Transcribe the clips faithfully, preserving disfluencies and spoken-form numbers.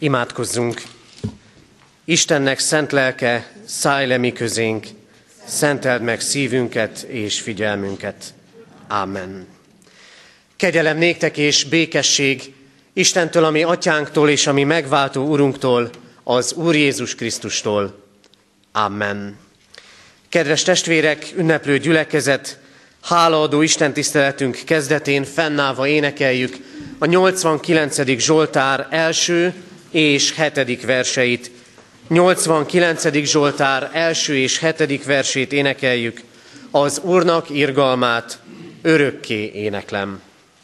Imádkozzunk! Istennek szent lelke, szállj le mi közénk, szenteld meg szívünket és figyelmünket. Amen. Kegyelem néktek és békesség Istentől, ami atyánktól és ami megváltó Urunktól, az Úr Jézus Krisztustól. Amen. Kedves testvérek, ünneplő gyülekezet, hálaadó istentiszteletünk kezdetén fennállva énekeljük a nyolcvankilencedik Zsoltár első és hetedik verseit. nyolcvankilencedik Zsoltár első és hetedik versét énekeljük, az Úrnak irgalmát örökké éneklem.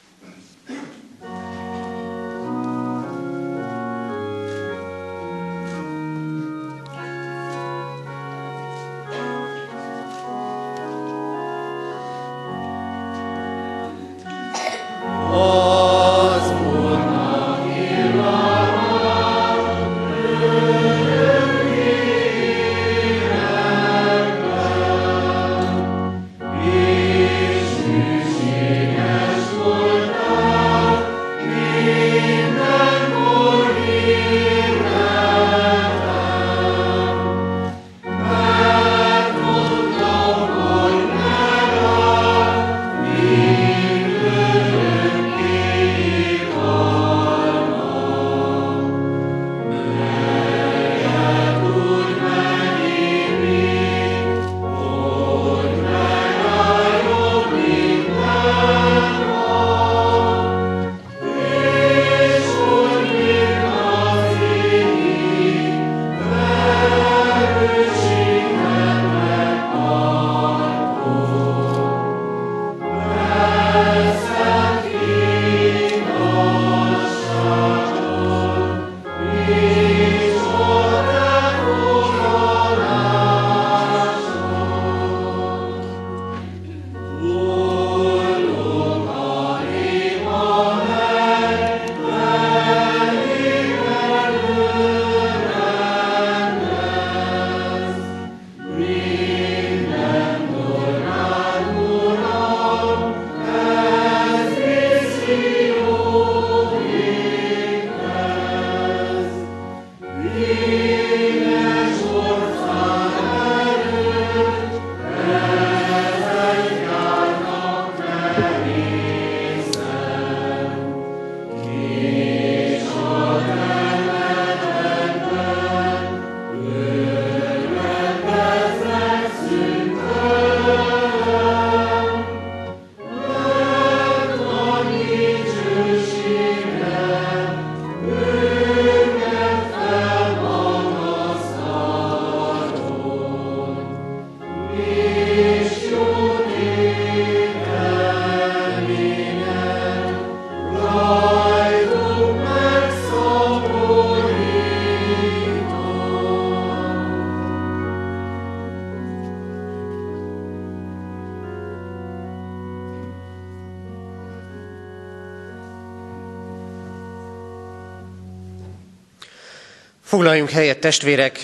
Foglaljunk helyet, testvérek,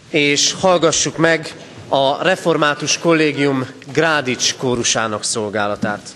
és hallgassuk meg a Református Kollégium Grádics kórusának szolgálatát.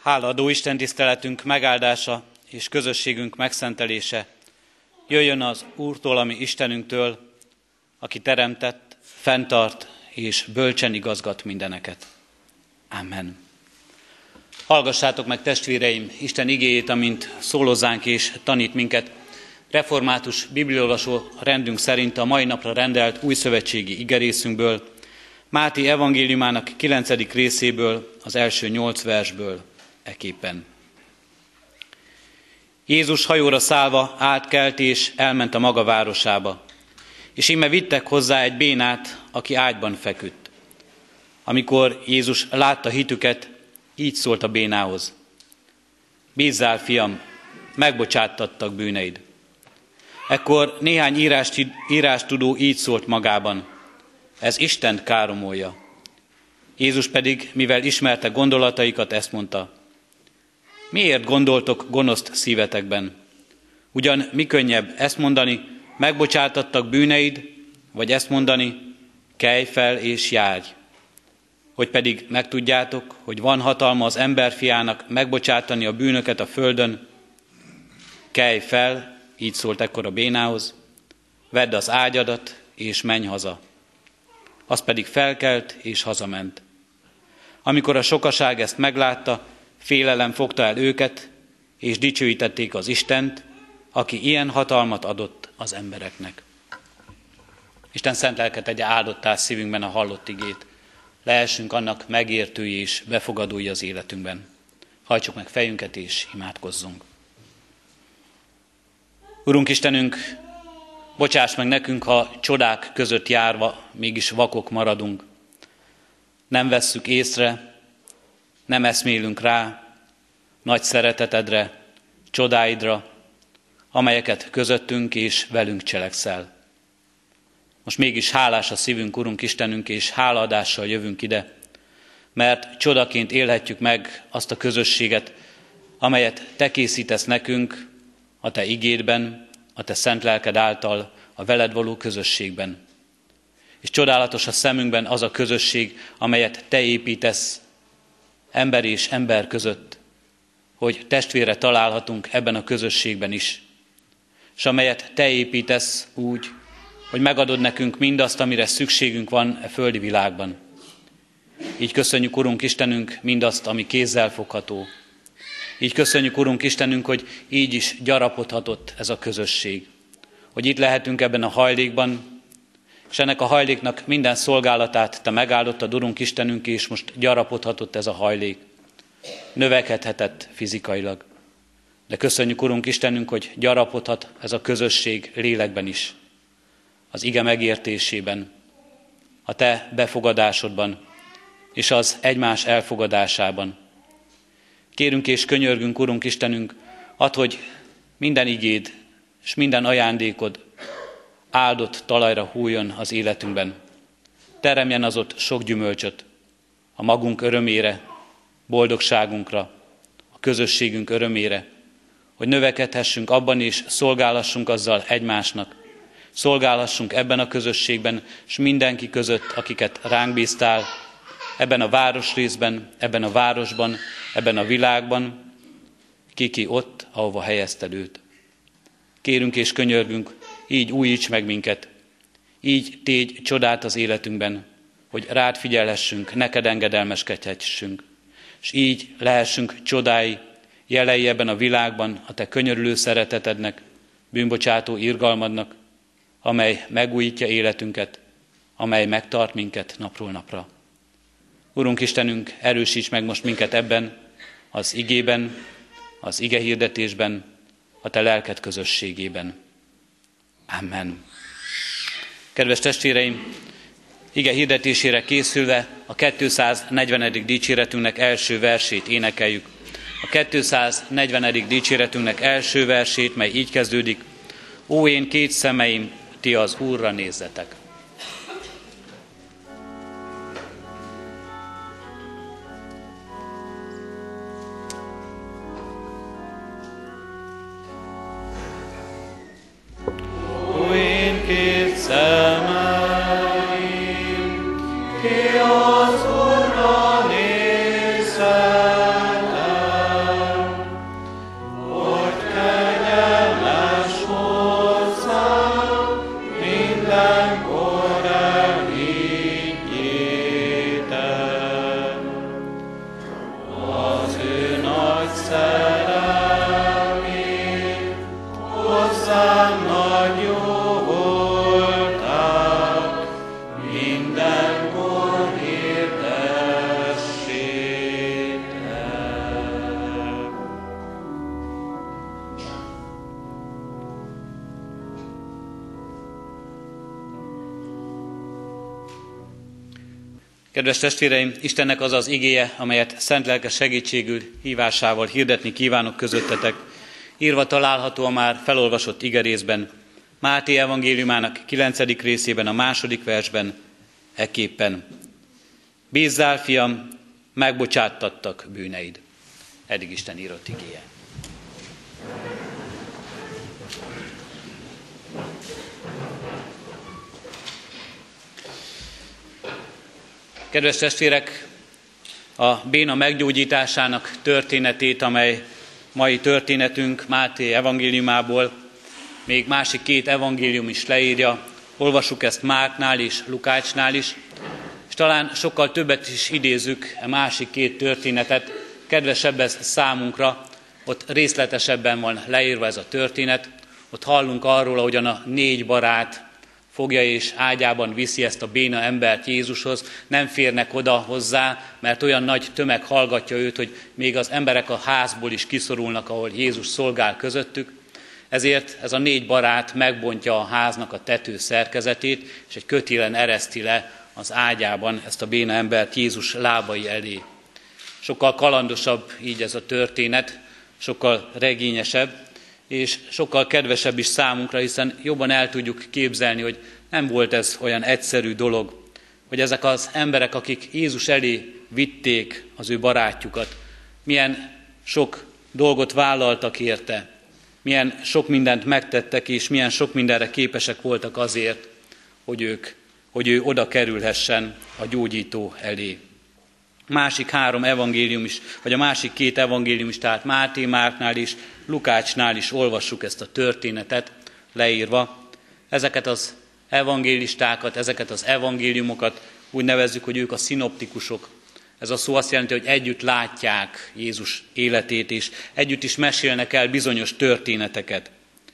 Hálaadó Isten tiszteletünk megáldása és közösségünk megszentelése jöjjön az Úrtól, ami Istenünktől, aki teremtett, fenntart és bölcsen igazgat mindeneket. Amen. Hallgassátok meg, testvéreim, Isten igéjét, amint szólozzánk és tanít minket. Református bibliaolvasó rendünk szerint a mai napra rendelt újszövetségi igerészünkből, Máté evangéliumának kilencedik részéből, az első nyolc versből eképpen. Jézus hajóra szállva átkelt és elment a maga városába, és íme vittek hozzá egy bénát, aki ágyban feküdt. Amikor Jézus látta hitüket, így szólt a bénához: Bízzál, fiam, megbocsáttattak bűneid. Ekkor néhány írást, írástudó így szólt magában: ez Istent káromolja. Jézus pedig, mivel ismerte gondolataikat, ezt mondta: miért gondoltok gonoszt szívetekben? Ugyan mi könnyebb ezt mondani, megbocsátattak bűneid, vagy ezt mondani, kelj fel és járj? Hogy pedig megtudjátok, hogy van hatalma az emberfiának megbocsátani a bűnöket a földön, kelj fel, így szólt ekkor a bénához, vedd az ágyadat és menj haza. Az pedig felkelt és hazament. Amikor a sokaság ezt meglátta, félelem fogta el őket, és dicsőítették az Istent, aki ilyen hatalmat adott az embereknek. Isten szent lelke tegye áldottá szívünkben a hallott igét. Lehessünk annak megértői és befogadói az életünkben. Hajtsuk meg fejünket és imádkozzunk. Urunk Istenünk, bocsáss meg nekünk, ha csodák között járva mégis vakok maradunk. Nem vesszük észre, nem eszmélünk rá nagy szeretetedre, csodáidra, amelyeket közöttünk és velünk cselekszel. Most mégis hálás a szívünk, Urunk Istenünk, és hálaadással jövünk ide, mert csodaként élhetjük meg azt a közösséget, amelyet Te készítesz nekünk a Te igédben, a Te szent lelked által, a veled való közösségben. És csodálatos a szemünkben az a közösség, amelyet Te építesz ember és ember között, hogy testvére találhatunk ebben a közösségben is, és amelyet Te építesz úgy, hogy megadod nekünk mindazt, amire szükségünk van e földi világban. Így köszönjük, Urunk Istenünk, mindazt, ami kézzel fogható. Így köszönjük, Urunk Istenünk, hogy így is gyarapodhatott ez a közösség. Hogy itt lehetünk ebben a hajlékban, és ennek a hajléknak minden szolgálatát Te megáldottad, Urunk Istenünk, és most gyarapodhatott ez a hajlék. Növekedhetett fizikailag. De köszönjük, Urunk Istenünk, hogy gyarapodhat ez a közösség lélekben is. Az ige megértésében, a Te befogadásodban, és az egymás elfogadásában. Kérünk és könyörgünk, Urunk Istenünk, add, hogy minden igéd és minden ajándékod áldott talajra hújjon az életünkben. Teremjen az ott sok gyümölcsöt, a magunk örömére, boldogságunkra, a közösségünk örömére, hogy növekedhessünk abban és szolgálhassunk azzal egymásnak. Szolgálhassunk ebben a közösségben, és mindenki között, akiket ránk bíztál, ebben a városrészben, ebben a városban, ebben a világban, ki-ki ott, ahova helyezted őt. Kérünk és könyörgünk, így újíts meg minket, így tégy csodát az életünkben, hogy rád figyelhessünk, neked engedelmeskedhessünk, és így lehessünk csodái, jelei ebben a világban a Te könyörülő szeretetednek, bűnbocsátó irgalmadnak, amely megújítja életünket, amely megtart minket napról napra. Urunk Istenünk, erősíts meg most minket ebben, az igében, az ige hirdetésben, a Te lelked közösségében. Amen. Kedves testvéreim, ige hirdetésére készülve a kétszáznegyvenedik dicséretünknek első versét énekeljük. A kétszáznegyvenedik dicséretünknek első versét, mely így kezdődik: Ó, én két szemeim, ti az Úrra nézzetek. Ó, én két szemeim, ti az Úrra nézzetek. Kedves testvéreim, Istennek az az igéje, amelyet szent lelke segítségül hívásával hirdetni kívánok közöttetek, írva található a már felolvasott igerészben, Máté evangéliumának kilencedik részében, a második versben, ekképpen: Bízzál, fiam, megbocsáttattak bűneid. Eddig Isten írott igéje. Kedves testvérek, a béna meggyógyításának történetét, amely mai történetünk Máté evangéliumából, még másik két evangélium is leírja, olvassuk ezt Márknál és Lukácsnál is, és talán sokkal többet is idézzük a másik két történetet, kedvesebb ez számunkra, ott részletesebben van leírva ez a történet, ott hallunk arról, ahogyan a négy barát fogja és ágyában viszi ezt a béna embert Jézushoz, nem férnek oda hozzá, mert olyan nagy tömeg hallgatja őt, hogy még az emberek a házból is kiszorulnak, ahol Jézus szolgál közöttük. Ezért ez a négy barát megbontja a háznak a tető szerkezetét, és egy kötélen ereszti le az ágyában ezt a béna embert Jézus lábai elé. Sokkal kalandosabb így ez a történet, sokkal regényesebb, és sokkal kedvesebb is számunkra, hiszen jobban el tudjuk képzelni, hogy nem volt ez olyan egyszerű dolog, hogy ezek az emberek, akik Jézus elé vitték az ő barátjukat, milyen sok dolgot vállaltak érte, milyen sok mindent megtettek, és milyen sok mindenre képesek voltak azért, hogy, ők, hogy ő oda kerülhessen a gyógyító elé. Másik három evangélium is, vagy a másik két evangélium is, tehát Máté, Márknál is, Lukácsnál is olvassuk ezt a történetet leírva. Ezeket az evangélistákat, ezeket az evangéliumokat úgy nevezzük, hogy ők a szinoptikusok. Ez a szó azt jelenti, hogy együtt látják Jézus életét, és együtt is mesélnek el bizonyos történeteket.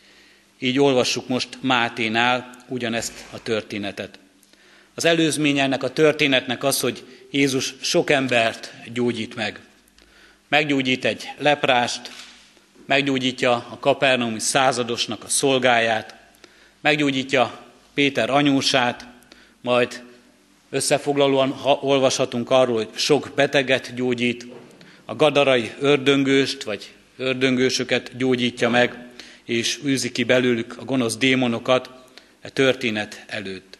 Így olvassuk most Máténál ugyanezt a történetet. Az előzmény ennek a történetnek az, hogy Jézus sok embert gyógyít meg. Meggyógyít egy leprást, meggyógyítja a kapernaumi századosnak a szolgáját, meggyógyítja Péter anyósát, majd összefoglalóan olvashatunk arról, hogy sok beteget gyógyít, a gadarai ördöngőst vagy ördöngősöket gyógyítja meg, és űzi ki belőlük a gonosz démonokat a történet előtt.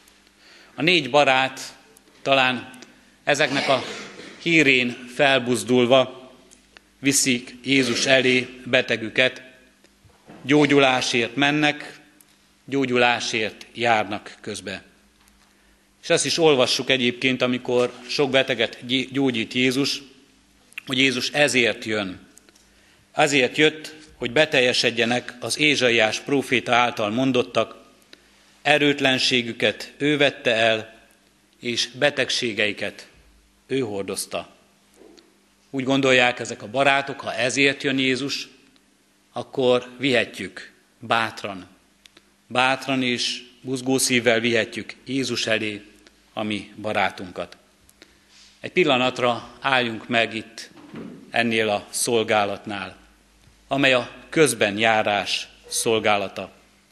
A négy barát talán ezeknek a hírén felbuzdulva viszik Jézus elé betegüket, gyógyulásért mennek, gyógyulásért járnak közbe. És ezt is olvassuk egyébként, amikor sok beteget gyógyít Jézus, hogy Jézus ezért jön. Azért jött, hogy beteljesedjenek az Ézsaiás próféta által mondottak, erőtlenségüket ő vette el, és betegségeiket ő hordozta. Úgy gondolják ezek a barátok, ha ezért jön Jézus, akkor vihetjük bátran. Bátran és buzgó szívvel vihetjük Jézus elé a mi barátunkat. Egy pillanatra álljunk meg itt ennél a szolgálatnál, amely a közben járás szolgálata.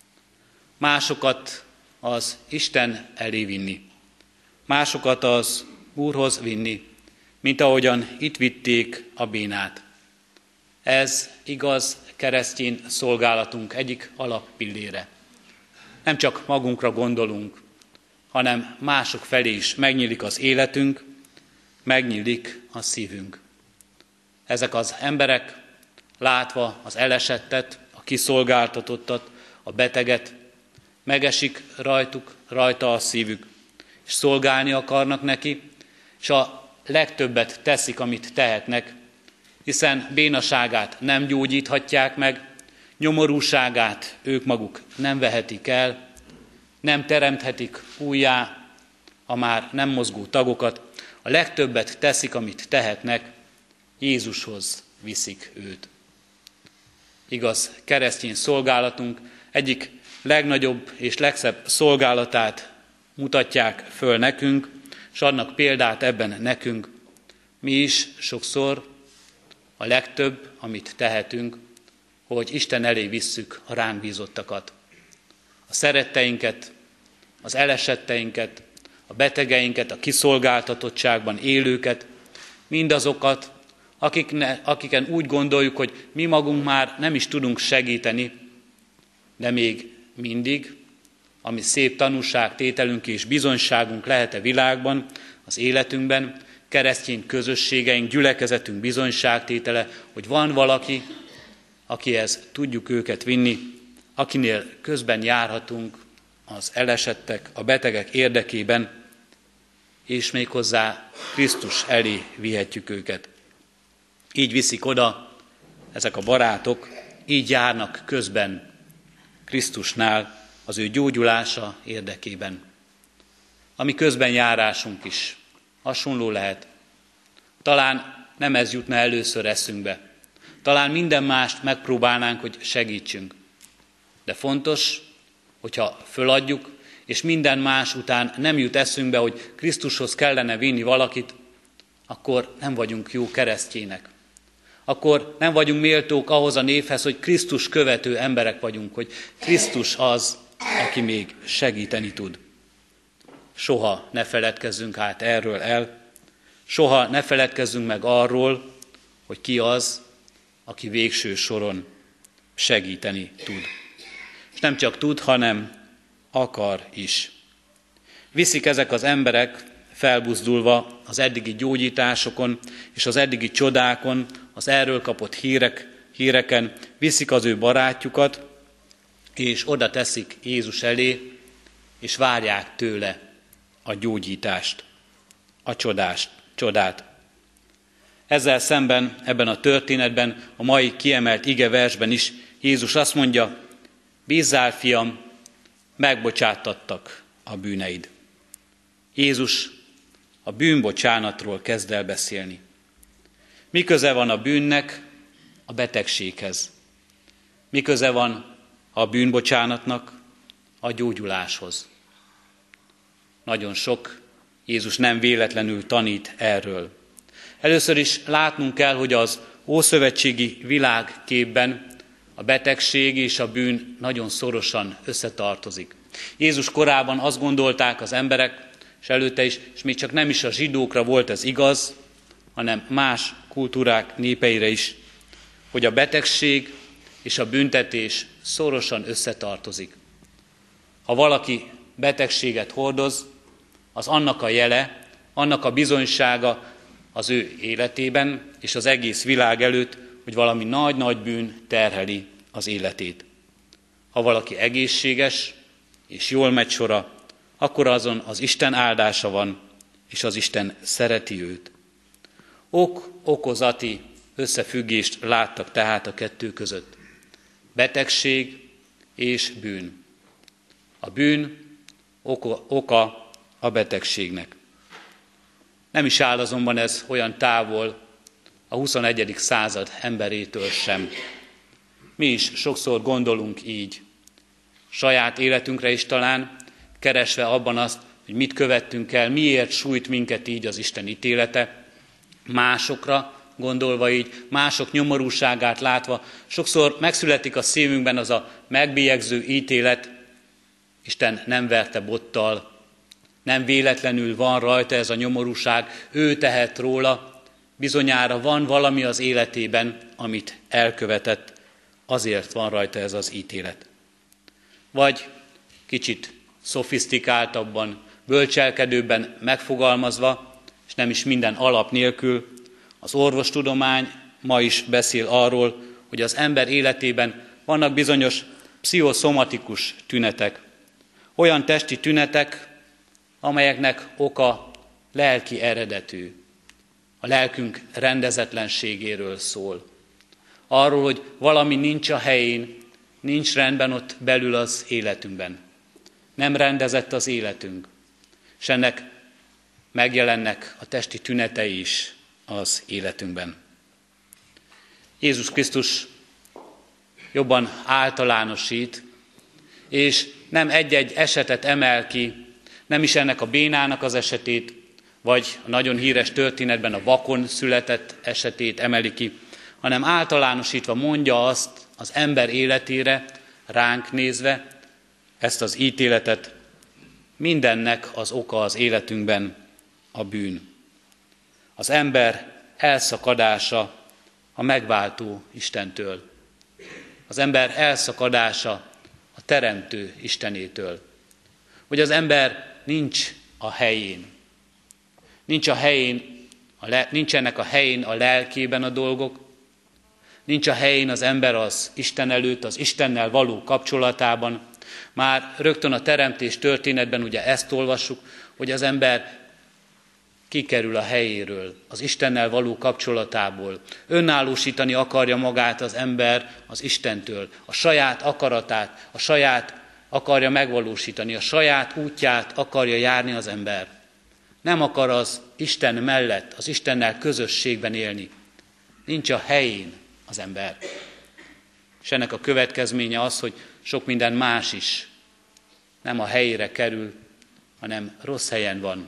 Másokat az Isten elé vinni, másokat az Úrhoz vinni, mint ahogyan itt vitték a bénát. Ez igaz keresztény szolgálatunk egyik alappillére. Nem csak magunkra gondolunk, hanem mások felé is megnyílik az életünk, megnyílik a szívünk. Ezek az emberek látva az elesettet, a kiszolgáltatottat, a beteget, megesik rajtuk, rajta a szívük, és szolgálni akarnak neki, és a legtöbbet teszik, amit tehetnek, hiszen bénaságát nem gyógyíthatják meg, nyomorúságát ők maguk nem vehetik el, nem teremthetik újjá a már nem mozgó tagokat, a legtöbbet teszik, amit tehetnek, Jézushoz viszik őt. Igaz, keresztény szolgálatunk egyik legnagyobb és legszebb szolgálatát mutatják föl nekünk, és adnak példát ebben nekünk. Mi is sokszor a legtöbb, amit tehetünk, hogy Isten elé visszük a ránk bízottakat. A szeretteinket, az elesetteinket, a betegeinket, a kiszolgáltatottságban élőket, mindazokat, akikne, akiken úgy gondoljuk, hogy mi magunk már nem is tudunk segíteni, de még mindig, ami szép tanúságtételünk és bizonyságunk lehet a világban, az életünkben, keresztény közösségeink, gyülekezetünk bizonyságtétele, hogy van valaki, akihez tudjuk őket vinni, akinél közben járhatunk az elesettek, a betegek érdekében, és méghozzá Krisztus elé vihetjük őket. Így viszik oda ezek a barátok, így járnak közben Krisztusnál az ő gyógyulása érdekében. A mi közben járásunk is hasonló lehet. Talán nem ez jutna először eszünkbe. Talán minden mást megpróbálnánk, hogy segítsünk. De fontos, hogyha föladjuk, és minden más után nem jut eszünkbe, hogy Krisztushoz kellene vinni valakit, akkor nem vagyunk jó keresztjének. Akkor nem vagyunk méltók ahhoz a névhez, hogy Krisztus követő emberek vagyunk, hogy Krisztus az, aki még segíteni tud. Soha ne feledkezzünk át erről el, soha ne feledkezzünk meg arról, hogy ki az, aki végső soron segíteni tud. És nem csak tud, hanem akar is. Viszik ezek az emberek felbuzdulva az eddigi gyógyításokon és az eddigi csodákon, az erről kapott hírek, híreken, viszik az ő barátjukat, és oda teszik Jézus elé, és várják tőle a gyógyítást, a csodást, csodát. Ezzel szemben ebben a történetben, a mai kiemelt igeversben is Jézus azt mondja, bízzál, fiam, megbocsátattak a bűneid. Jézus a bűnbocsánatról kezd el beszélni. Mi köze van a bűnnek a betegséghez? Mi köze van a bűnbocsánatnak a gyógyuláshoz? Nagyon sok, Jézus nem véletlenül tanít erről. Először is látnunk kell, hogy az ószövetségi világképben a betegség és a bűn nagyon szorosan összetartozik. Jézus korában azt gondolták az emberek, és előtte is, és még csak nem is a zsidókra volt ez igaz, hanem más kultúrák népeire is, hogy a betegség és a büntetés szorosan összetartozik. Ha valaki betegséget hordoz, az annak a jele, annak a bizonysága az ő életében és az egész világ előtt, hogy valami nagy-nagy bűn terheli az életét. Ha valaki egészséges és jól megy sora, akkor azon az Isten áldása van, és az Isten szereti őt. Ok-okozati összefüggést láttak tehát a kettő között. Betegség és bűn. A bűn oka, oka a betegségnek. Nem is áll azonban ez olyan távol a huszonegyedik század emberétől sem. Mi is sokszor gondolunk így. Saját életünkre is talán, keresve abban azt, hogy mit követtünk el, miért sújt minket így az Isten ítélete, másokra gondolva így, mások nyomorúságát látva, sokszor megszületik a szívünkben az a megbélyegző ítélet, Isten nem verte bottal, nem véletlenül van rajta ez a nyomorúság, ő tehet róla, bizonyára van valami az életében, amit elkövetett, azért van rajta ez az ítélet. Vagy kicsit szofisztikáltabban, bölcselkedőbben megfogalmazva, és nem is minden alap nélkül, az orvostudomány ma is beszél arról, hogy az ember életében vannak bizonyos pszichoszomatikus tünetek, olyan testi tünetek, amelyeknek oka lelki eredetű, a lelkünk rendezetlenségéről szól. Arról, hogy valami nincs a helyén, nincs rendben ott belül az életünkben. Nem rendezett az életünk, és ennek megjelennek a testi tünetei is az életünkben. Jézus Krisztus jobban általánosít, és nem egy-egy esetet emel ki, nem is ennek a bénának az esetét, vagy a nagyon híres történetben a vakon született esetét emeli ki, hanem általánosítva mondja azt az ember életére, ránk nézve, ezt az ítéletet, mindennek az oka az életünkben a bűn. Az ember elszakadása a megváltó Istentől. Az ember elszakadása a teremtő Istenétől. Hogy az ember nincs a helyén. Nincs a helyén, a le, nincsenek a helyén a lelkében a dolgok, nincs a helyén az ember az Isten előtt, az Istennel való kapcsolatában. Már rögtön a teremtés történetben ugye ezt olvassuk, hogy az ember kikerül a helyéről, az Istennel való kapcsolatából. Önállósítani akarja magát az ember az Istentől, a saját akaratát, a saját akarja megvalósítani, a saját útját akarja járni az ember. Nem akar az Isten mellett, az Istennel közösségben élni. Nincs a helyén az ember. És ennek a következménye az, hogy sok minden más is nem a helyére kerül, hanem rossz helyen van.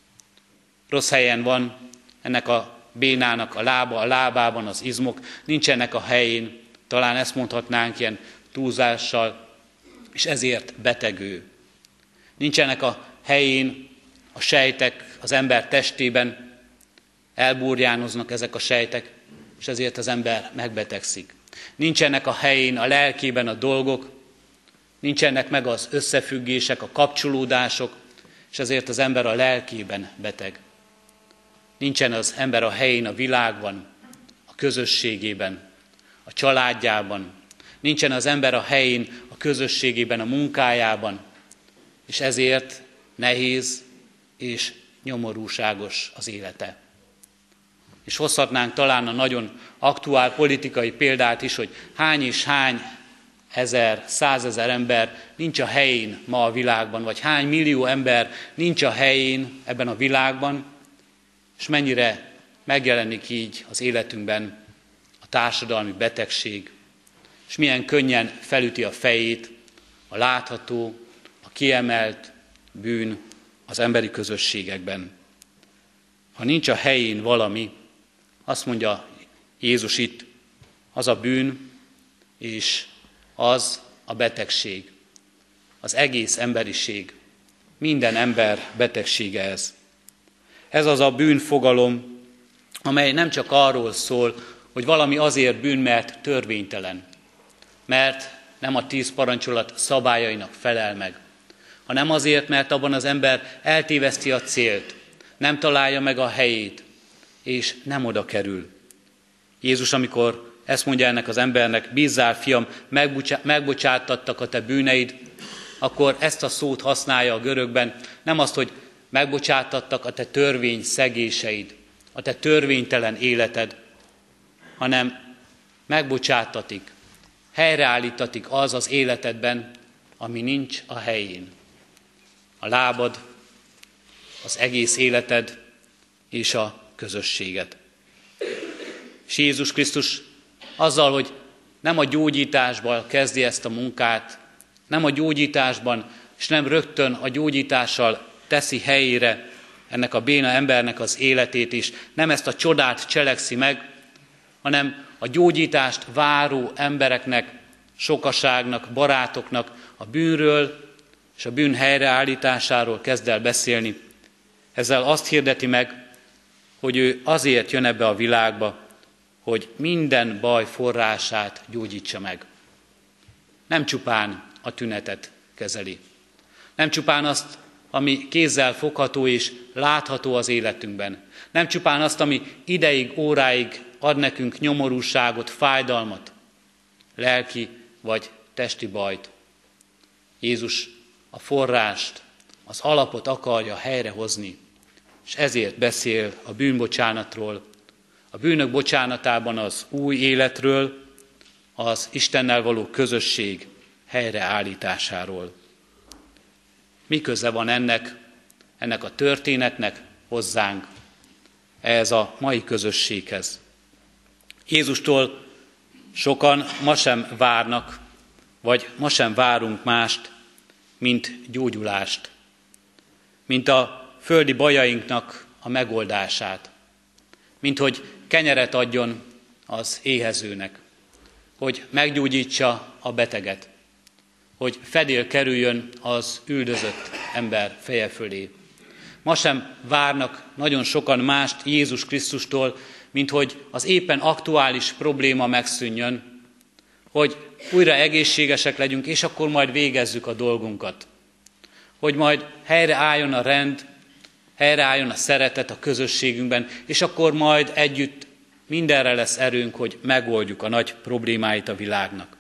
Rossz helyen van ennek a bénának a lába, a lábában az izmok, nincsenek a helyén, talán ezt mondhatnánk ilyen túlzással, és ezért betegő. Nincsenek a helyén a sejtek az ember testében, elburjánoznak ezek a sejtek, és ezért az ember megbetegszik. Nincsenek a helyén a lelkében a dolgok, nincsenek meg az összefüggések, a kapcsolódások, és ezért az ember a lelkében beteg. Nincsen az ember a helyén a világban, a közösségében, a családjában. Nincsen az ember a helyén a közösségében, a munkájában, és ezért nehéz és nyomorúságos az élete. És hozhatnánk talán a nagyon aktuál politikai példát is, hogy hány és hány ezer, százezer ember nincs a helyén ma a világban, vagy hány millió ember nincs a helyén ebben a világban, és mennyire megjelenik így az életünkben a társadalmi betegség, és milyen könnyen felüti a fejét a látható, a kiemelt bűn az emberi közösségekben. Ha nincs a helyén valami, azt mondja Jézus itt, az a bűn, és az a betegség, az egész emberiség, minden ember betegsége ez. Ez az a bűnfogalom, amely nem csak arról szól, hogy valami azért bűn, mert törvénytelen, mert nem a tíz parancsolat szabályainak felel meg, hanem azért, mert abban az ember eltéveszti a célt, nem találja meg a helyét, és nem oda kerül. Jézus, amikor ezt mondja ennek az embernek, bízzál, fiam, megbocsátattak a te bűneid, akkor ezt a szót használja a görögben, nem azt, hogy megbocsátattak a te törvény szegéseid, a te törvénytelen életed, hanem megbocsátatik, helyreállítatik az az életedben, ami nincs a helyén. A lábad, az egész életed és a közösséged. És Jézus Krisztus azzal, hogy nem a gyógyításban kezdi ezt a munkát, nem a gyógyításban, és nem rögtön a gyógyítással teszi helyére ennek a béna embernek az életét is, nem ezt a csodát cselekszi meg, hanem a gyógyítást váró embereknek, sokaságnak, barátoknak a bűnről és a bűn helyreállításáról kezd el beszélni. Ezzel azt hirdeti meg, hogy ő azért jön ebbe a világba, hogy minden baj forrását gyógyítsa meg. Nem csupán a tünetet kezeli. Nem csupán azt, ami kézzel fogható és látható az életünkben. Nem csupán azt, ami ideig, óráig ad nekünk nyomorúságot, fájdalmat, lelki vagy testi bajt. Jézus a forrást, az alapot akarja helyrehozni, és ezért beszél a bűnbocsánatról, a bűnök bocsánatában az új életről, az Istennel való közösség helyreállításáról. Mi köze van ennek, ennek a történetnek hozzánk, ehhez a mai közösséghez? Jézustól sokan ma sem várnak, vagy ma sem várunk mást, mint gyógyulást, mint a földi bajainknak a megoldását, mint hogy kenyeret adjon az éhezőnek, hogy meggyógyítsa a beteget, hogy fedél kerüljön az üldözött, ember feje fölé. Ma sem várnak nagyon sokan mást Jézus Krisztustól, mint hogy az éppen aktuális probléma megszűnjön, hogy újra egészségesek legyünk, és akkor majd végezzük a dolgunkat. Hogy majd helyreálljon a rend, helyreálljon a szeretet a közösségünkben, és akkor majd együtt mindenre lesz erőnk, hogy megoldjuk a nagy problémáit a világnak.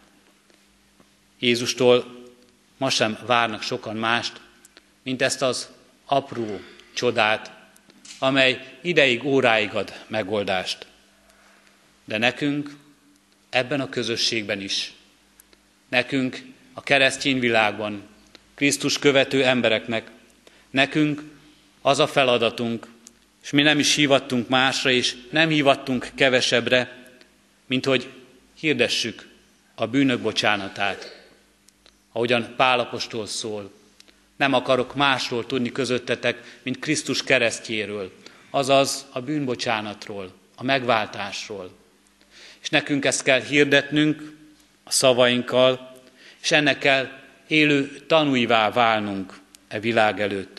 Jézustól ma sem várnak sokan mást, mint ezt az apró csodát, amely ideig, óráig ad megoldást. De nekünk ebben a közösségben is, nekünk a keresztény világban, Krisztus követő embereknek, nekünk az a feladatunk, és mi nem is hívattunk másra, és nem hívattunk kevesebbre, mint hogy hirdessük a bűnök bocsánatát. Ahogyan Pál apostol szól, nem akarok másról tudni közöttetek, mint Krisztus keresztjéről, azaz a bűnbocsánatról, a megváltásról. És nekünk ezt kell hirdetnünk a szavainkkal, és ennek kell élő tanúivá válnunk e világ előtt,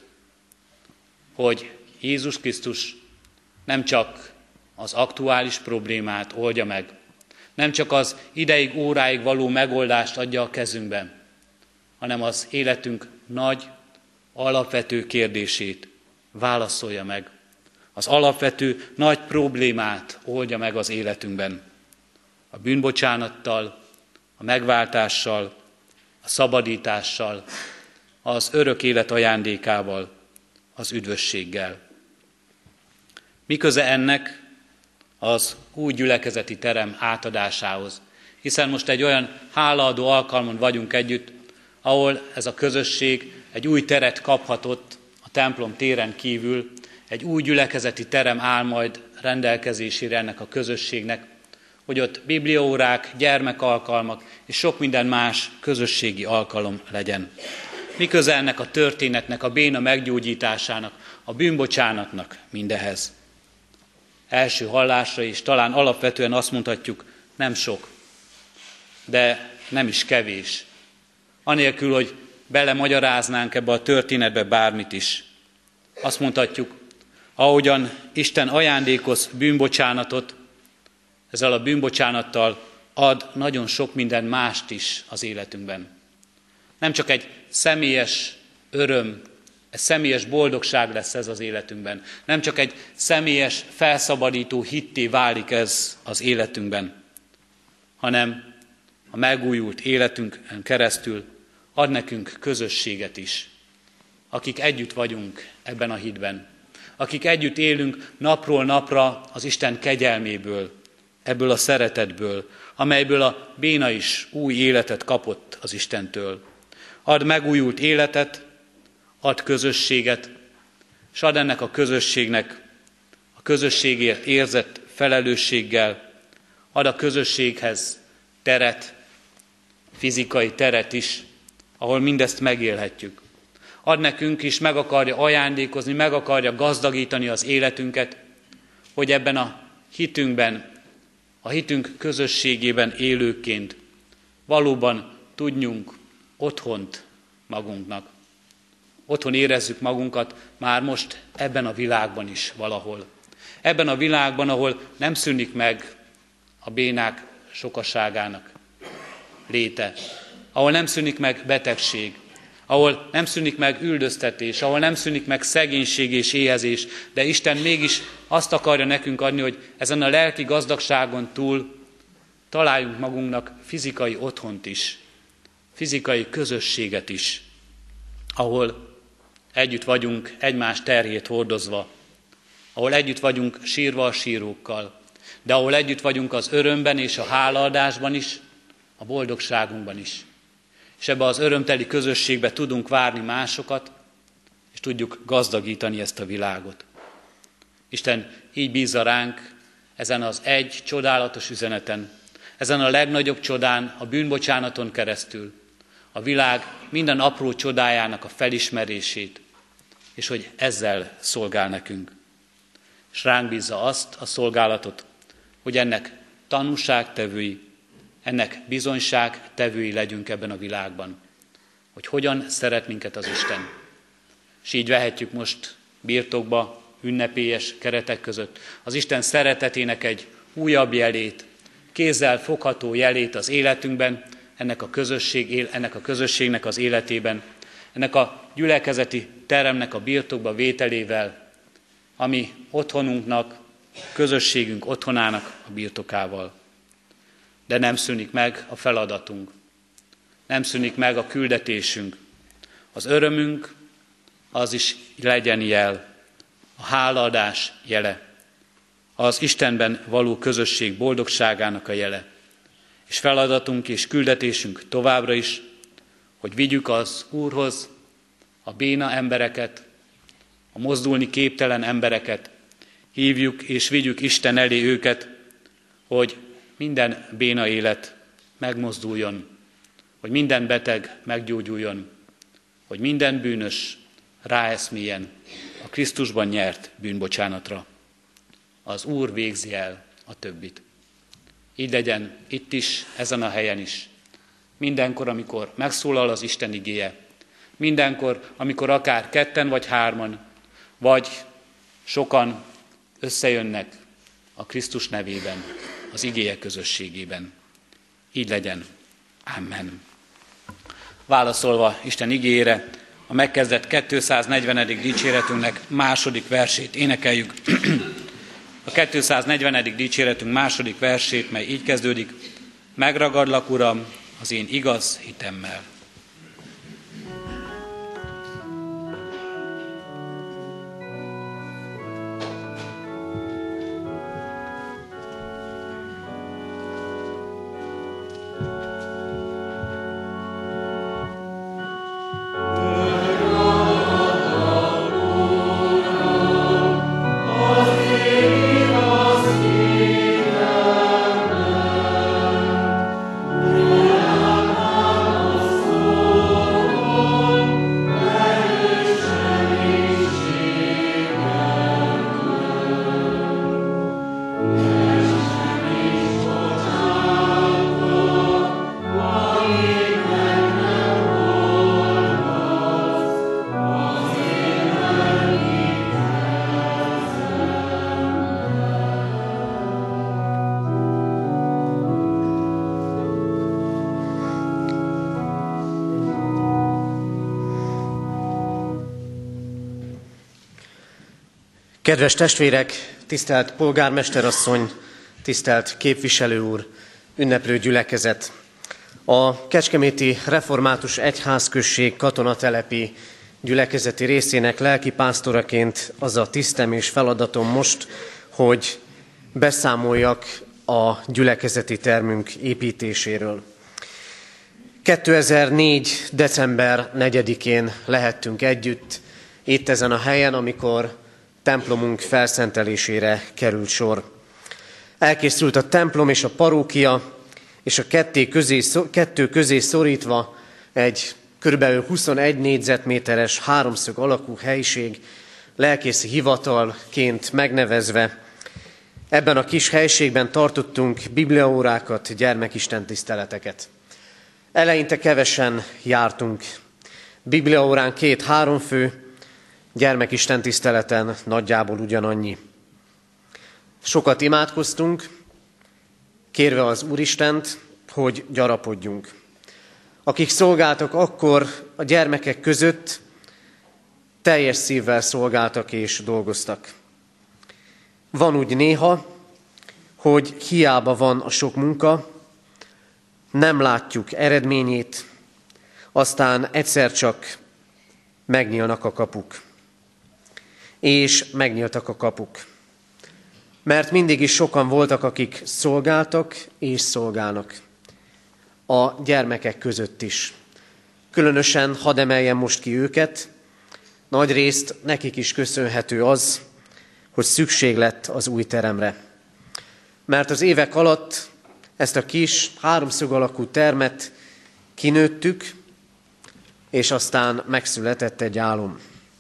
hogy Jézus Krisztus nem csak az aktuális problémát oldja meg, nem csak az ideig, óráig való megoldást adja a kezünkben, hanem az életünk nagy, alapvető kérdését válaszolja meg. Az alapvető nagy problémát oldja meg az életünkben. A bűnbocsánattal, a megváltással, a szabadítással, az örök élet ajándékával, az üdvösséggel. Mi köze ennek az új gyülekezeti terem átadásához? Hiszen most egy olyan hálaadó alkalmon vagyunk együtt, ahol ez a közösség egy új teret kaphatott a templom téren kívül, egy új gyülekezeti terem áll majd rendelkezésére ennek a közösségnek, hogy ott bibliaórák, gyermekalkalmak és sok minden más közösségi alkalom legyen. Mi köze ennek a történetnek, a béna meggyógyításának, a bűnbocsánatnak mindehez? Első hallásra is talán alapvetően azt mondhatjuk, nem sok, de nem is kevés. Anélkül, hogy belemagyaráznánk ebbe a történetbe bármit is. Azt mondhatjuk, ahogyan Isten ajándékoz bűnbocsánatot, ezzel a bűnbocsánattal ad nagyon sok minden mást is az életünkben. Nem csak egy személyes öröm, egy személyes boldogság lesz ez az életünkben. Nem csak egy személyes, felszabadító hitté válik ez az életünkben, hanem a megújult életünkön keresztül ad nekünk közösséget is, akik együtt vagyunk ebben a hitben, akik együtt élünk napról napra az Isten kegyelméből, ebből a szeretetből, amelyből a béna is új életet kapott az Istentől. Ad megújult életet, ad közösséget, és ad ennek a közösségnek a közösségért érzett felelősséggel, ad a közösséghez teret, fizikai teret is, ahol mindezt megélhetjük. Ad nekünk is, meg akarja ajándékozni, meg akarja gazdagítani az életünket, hogy ebben a hitünkben, a hitünk közösségében élőként valóban tudjunk otthont magunknak. Otthon érezzük magunkat már most ebben a világban is valahol. Ebben a világban, ahol nem szűnik meg a bénák sokaságának léte, ahol nem szűnik meg betegség, ahol nem szűnik meg üldöztetés, ahol nem szűnik meg szegénység és éhezés, de Isten mégis azt akarja nekünk adni, hogy ezen a lelki gazdagságon túl találjunk magunknak fizikai otthont is, fizikai közösséget is, ahol együtt vagyunk egymás terhét hordozva, ahol együtt vagyunk sírva a sírókkal, de ahol együtt vagyunk az örömben és a hálaadásban is, a boldogságunkban is. És ebbe az örömteli közösségbe tudunk várni másokat, és tudjuk gazdagítani ezt a világot. Isten így bízza ránk ezen az egy csodálatos üzeneten, ezen a legnagyobb csodán, a bűnbocsánaton keresztül, a világ minden apró csodájának a felismerését, és hogy ezzel szolgál nekünk. És ránk bízza azt a szolgálatot, hogy ennek tanúságtevői, ennek bizonyságtevői legyünk ebben a világban. Hogy hogyan szeret minket az Isten. és így vehetjük most birtokba, ünnepélyes keretek között az Isten szeretetének egy újabb jelét, kézzel fogható jelét az életünkben, ennek a, közösség, ennek a közösségnek az életében, ennek a gyülekezeti teremnek a birtokba vételével, ami otthonunknak, közösségünk otthonának a birtokával. De nem szűnik meg a feladatunk, nem szűnik meg a küldetésünk. Az örömünk az is legyen jel, a hálaadás jele, az Istenben való közösség boldogságának a jele. És feladatunk és küldetésünk továbbra is, hogy vigyük az Úrhoz a béna embereket, a mozdulni képtelen embereket, hívjuk és vigyük Isten elé őket, hogy minden béna élet megmozduljon, hogy minden beteg meggyógyuljon, hogy minden bűnös ráeszméljen a Krisztusban nyert bűnbocsánatra. Az Úr végzi el a többit. Így legyen itt is, ezen a helyen is. Mindenkor, amikor megszólal az Isten igéje, mindenkor, amikor akár ketten vagy hárman, vagy sokan összejönnek a Krisztus nevében, az igéje közösségében. Így legyen. Amen. Válaszolva Isten igéjére, a megkezdett kétszáznegyvenedik dicséretünknek második versét énekeljük. A kétszáznegyvenedik dicséretünk második versét, mely így kezdődik: megragadlak, Uram, az én igaz hitemmel. Kedves testvérek, tisztelt polgármesterasszony, tisztelt képviselő úr, ünneplő gyülekezet! A Kecskeméti Református Egyházközség katonatelepi gyülekezeti részének lelkipásztoraként az a tisztem és feladatom most, hogy beszámoljak a gyülekezeti termünk építéséről. kétezer-négy. december negyedikén lehettünk együtt itt ezen a helyen, amikor templomunk felszentelésére került sor. Elkészült a templom és a parókia, és a ketté közé, kettő közé szorítva egy kb. huszonegy négyzetméteres háromszög alakú helység, lelkészi hivatalként megnevezve. Ebben a kis helységben tartottunk bibliaórákat, gyermekistentiszteleteket. Eleinte kevesen jártunk. Bibliaórán két-három fő, gyermekistentiszteleten nagyjából ugyanannyi. Sokat imádkoztunk, kérve az Úristent, hogy gyarapodjunk. Akik szolgáltak akkor a gyermekek között, teljes szívvel szolgáltak és dolgoztak. Van úgy néha, hogy hiába van a sok munka, nem látjuk eredményét, aztán egyszer csak megnyílnak a kapuk. És megnyíltak a kapuk. Mert mindig is sokan voltak, akik szolgáltak és szolgálnak. A gyermekek között is. Különösen hadd emeljem most ki őket, nagy részt nekik is köszönhető az, hogy szükség lett az új teremre. Mert az évek alatt ezt a kis háromszög alakú termet kinőttük, és aztán megszületett egy álom.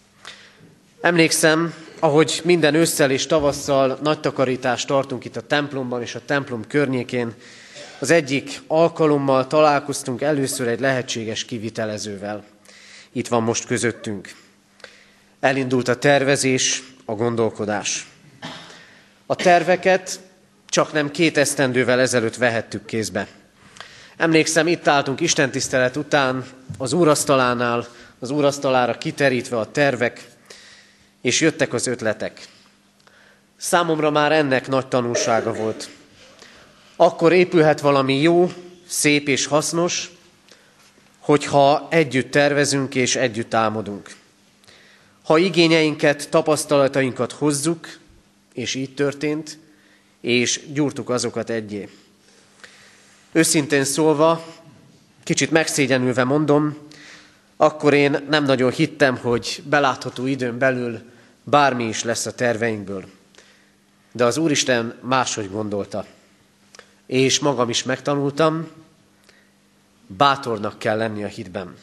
Emlékszem, ahogy minden ősszel és tavasszal nagy takarítást tartunk itt a templomban és a templom környékén, az egyik alkalommal találkoztunk először egy lehetséges kivitelezővel. Itt van most közöttünk. Elindult a tervezés, a gondolkodás. A terveket csak nem két esztendővel ezelőtt vehettük kézbe. Emlékszem, itt álltunk istentisztelet után az úrasztalánál, az úrasztalára kiterítve a tervek, és jöttek az ötletek. Számomra már ennek nagy tanulsága volt. Akkor épülhet valami jó, szép és hasznos, hogyha együtt tervezünk és együtt álmodunk. Ha igényeinket, tapasztalatainkat hozzuk, és így történt, és gyúrtuk azokat egyé. Őszintén szólva, kicsit megszégyenülve mondom, akkor én nem nagyon hittem, hogy belátható időn belül bármi is lesz a terveinkből. De az Úristen máshogy gondolta. És magam is megtanultam, bátornak kell lenni a hitben.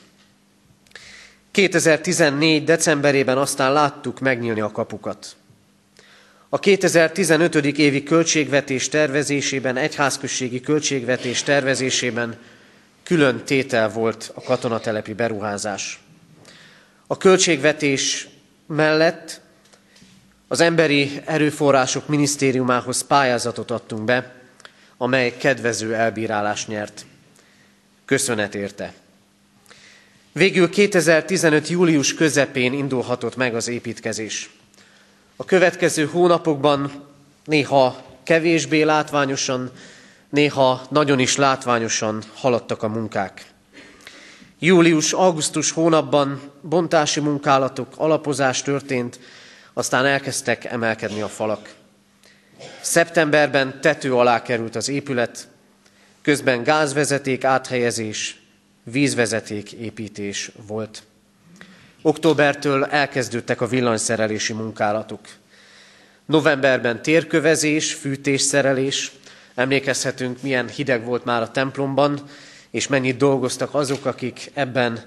kétezer-tizennégy. decemberében aztán láttuk megnyílni a kapukat. A kétezer-tizenöt. évi költségvetés tervezésében, egyházközségi költségvetés tervezésében külön tétel volt a katonatelepi beruházás. A költségvetés mellett az Emberi Erőforrások Minisztériumához pályázatot adtunk be, amely kedvező elbírálást nyert. Köszönet érte. Végül kétezer-tizenöt. július közepén indulhatott meg az építkezés. A következő hónapokban néha kevésbé látványosan, néha nagyon is látványosan haladtak a munkák. Július-augusztus hónapban bontási munkálatok, alapozás történt, aztán elkezdtek emelkedni a falak. Szeptemberben tető alá került az épület, közben gázvezeték áthelyezés, vízvezeték építés volt. Októbertől elkezdődtek a villanyszerelési munkálatok. Novemberben térkövezés, fűtésszerelés. Emlékezhetünk, milyen hideg volt már a templomban, és mennyit dolgoztak azok, akik ebben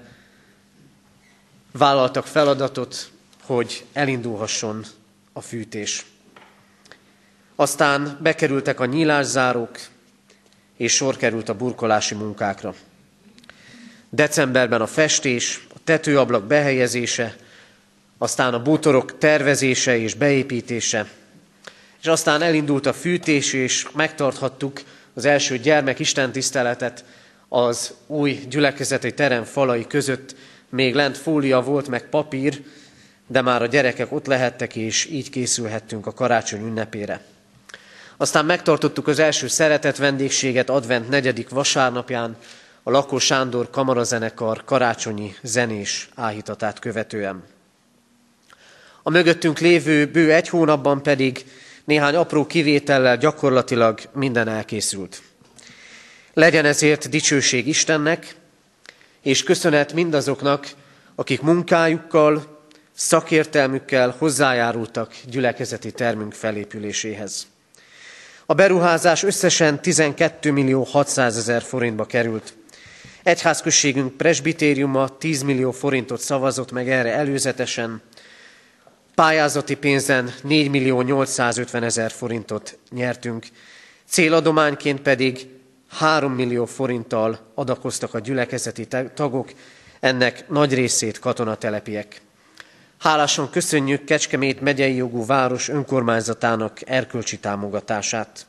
vállaltak feladatot, hogy elindulhasson a fűtés. Aztán bekerültek a nyílászárók, és sor került a burkolási munkákra. Decemberben a festés, a tetőablak behelyezése, aztán a bútorok tervezése és beépítése, és aztán elindult a fűtés, és megtarthattuk az első gyermek istentiszteletet az új gyülekezeti terem falai között. Még lent fólia volt, meg papír, de már a gyerekek ott lehettek, és így készülhettünk a karácsony ünnepére. Aztán megtartottuk az első szeretett vendégséget advent negyedik vasárnapján, a Lakó Sándor kamarazenekar karácsonyi zenés áhítatát követően. A mögöttünk lévő bő egy hónapban pedig néhány apró kivétellel gyakorlatilag minden elkészült. Legyen ezért dicsőség Istennek, és köszönet mindazoknak, akik munkájukkal, szakértelmükkel hozzájárultak gyülekezeti termünk felépüléséhez. A beruházás összesen tizenkét millió hatszázezer forintba került. Egyházközségünk presbitériuma tíz millió forintot szavazott meg erre előzetesen, pályázati pénzen négy millió nyolcszázötvenezer forintot nyertünk, céladományként pedig három millió forinttal adakoztak a gyülekezeti tagok, ennek nagy részét katonatelepiek. Hálásan köszönjük Kecskemét megyei jogú város önkormányzatának erkölcsi támogatását,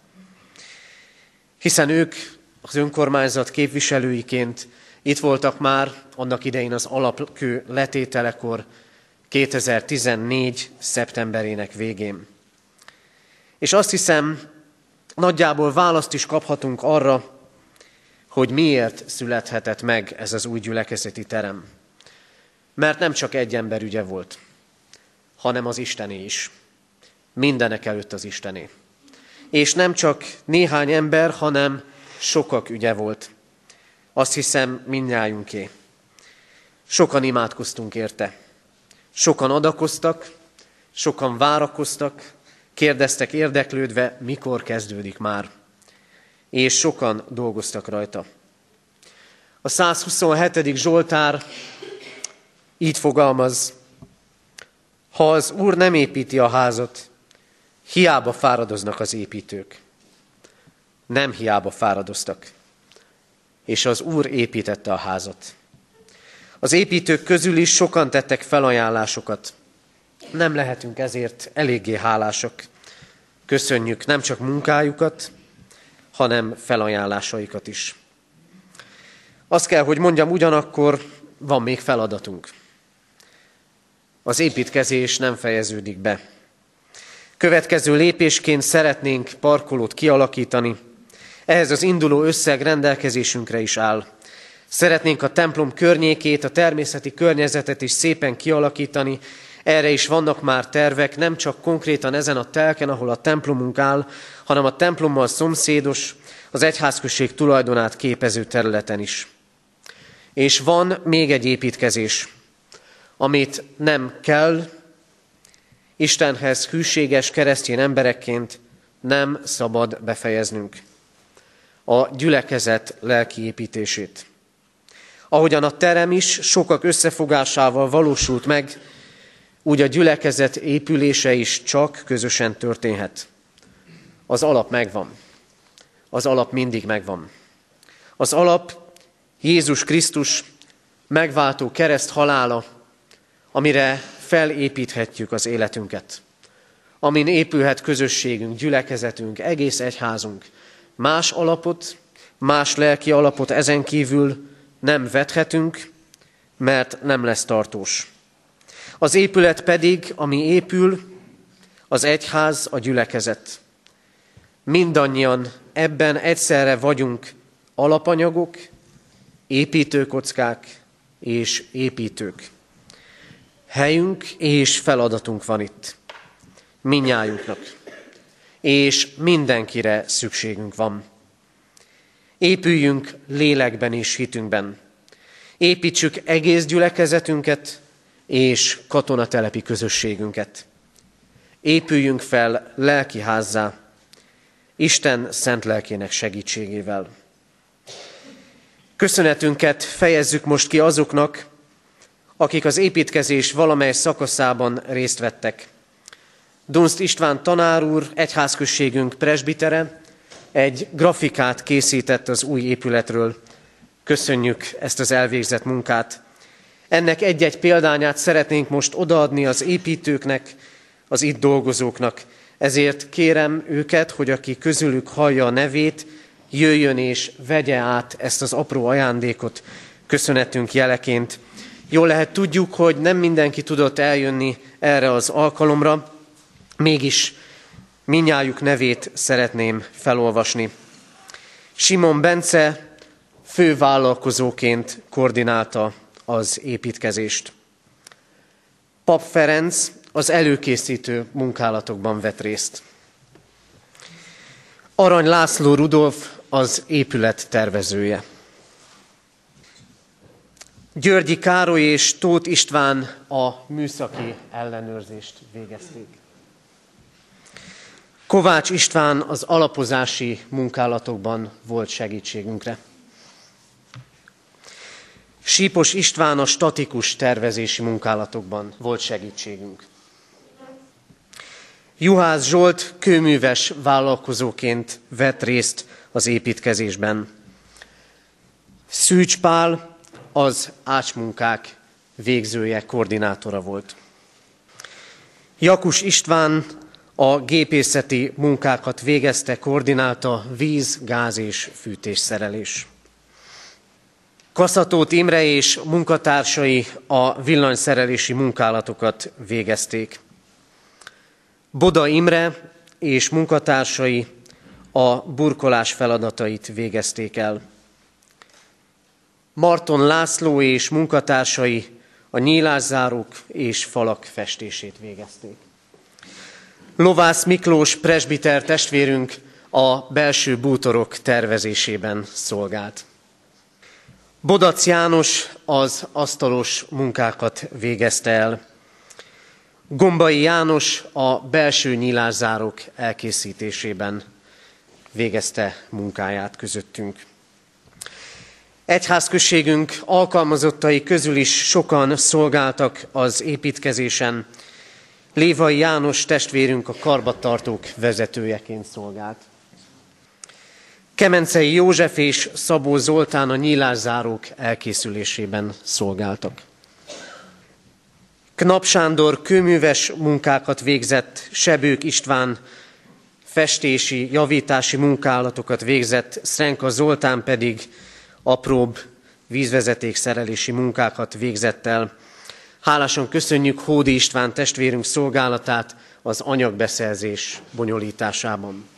hiszen ők az önkormányzat képviselőiként itt voltak már annak idején az alapkő letételekor, kétezer-tizennégy. szeptemberének végén. És azt hiszem, nagyjából választ is kaphatunk arra, hogy miért születhetett meg ez az új gyülekezeti terem. Mert nem csak egy ember ügye volt, hanem az Istené is. Mindenek előtt az Istené. És nem csak néhány ember, hanem sokak ügye volt. Azt hiszem, mindnyájunké. Sokan imádkoztunk érte. Sokan adakoztak, sokan várakoztak, kérdeztek érdeklődve, mikor kezdődik már. És sokan dolgoztak rajta. A százhuszonhetedik Zsoltár így fogalmaz: ha az Úr nem építi a házat, hiába fáradoznak az építők. Nem hiába fáradoztak. És az Úr építette a házat. Az építők közül is sokan tettek felajánlásokat. nem lehetünk ezért eléggé hálásak. Köszönjük nem csak munkájukat, hanem felajánlásaikat is. Azt kell, hogy mondjam, ugyanakkor van még feladatunk. Az építkezés nem fejeződik be. Következő lépésként szeretnénk parkolót kialakítani. Ehhez az induló összeg rendelkezésünkre is áll. Szeretnénk a templom környékét, a természeti környezetet is szépen kialakítani. Erre is vannak már tervek, nem csak konkrétan ezen a telken, ahol a templomunk áll, hanem a templommal szomszédos, az egyházközség tulajdonát képező területen is. És van még egy építkezés, amit nem kell, Istenhez hűséges keresztény emberekként nem szabad befejeznünk. A gyülekezet lelki építését. Ahogyan a terem is sokak összefogásával valósult meg, úgy a gyülekezet épülése is csak közösen történhet. Az alap megvan. Az alap mindig megvan. Az alap Jézus Krisztus megváltó kereszt halála, amire felépíthetjük az életünket. Amin épülhet közösségünk, gyülekezetünk, egész egyházunk. Más alapot, más lelki alapot ezen kívül nem vethetünk, mert nem lesz tartós. Az épület pedig, ami épül, az egyház, a gyülekezet. Mindannyian ebben egyszerre vagyunk alapanyagok, építőkockák és építők. Helyünk és feladatunk van itt. Mindnyájunknak. És mindenkire szükségünk van. Épüljünk lélekben és hitünkben. Építsük egész gyülekezetünket és katonatelepi közösségünket. Épüljünk fel lelki házzá, Isten szent lelkének segítségével. Köszönetünket fejezzük most ki azoknak, akik az építkezés valamely szakaszában részt vettek. Dunst István tanár úr, egyházközségünk presbitere, egy grafikát készített az új épületről. Köszönjük ezt az elvégzett munkát. Ennek egy-egy példányát szeretnénk most odaadni az építőknek, az itt dolgozóknak. Ezért kérem őket, hogy aki közülük hallja a nevét, jöjjön és vegye át ezt az apró ajándékot köszönetünk jeleként. Jól lehet tudjuk, hogy nem mindenki tudott eljönni erre az alkalomra, mégis mindnyájuk nevét szeretném felolvasni. Simon Bence fővállalkozóként koordinálta az építkezést. Pap Ferenc az előkészítő munkálatokban vett részt. Arany László Rudolf az épület tervezője. Györgyi Károly és Tóth István a műszaki ellenőrzést végezték. Kovács István az alapozási munkálatokban volt segítségünkre. Sípos István a statikus tervezési munkálatokban volt segítségünk. Juhász Zsolt kőműves vállalkozóként vett részt az építkezésben. Szűcs Pál az ácsmunkák végzője, koordinátora volt. Jakus István a gépészeti munkákat végezte, koordinálta víz, gáz és fűtésszerelés. Kaszatóth Imre és munkatársai a villanyszerelési munkálatokat végezték. Boda Imre és munkatársai a burkolás feladatait végezték el. Marton László és munkatársai a nyílászárók és falak festését végezték. Lovász Miklós presbiter testvérünk a belső bútorok tervezésében szolgált. Bodac János az asztalos munkákat végezte el. Gombai János a belső nyílászárók elkészítésében végezte munkáját közöttünk. Egyházközségünk alkalmazottai közül is sokan szolgáltak az építkezésen. Lévai János testvérünk a karbantartók vezetőjeként szolgált. Kemencei József és Szabó Zoltán a nyílászárók elkészülésében szolgáltak. Knap Sándor kőműves munkákat végzett, Sebők István festési, javítási munkálatokat végzett, Szrenka Zoltán pedig apróbb vízvezetékszerelési munkákat végzett el. Hálásan köszönjük Hódi István testvérünk szolgálatát az anyagbeszerzés bonyolításában.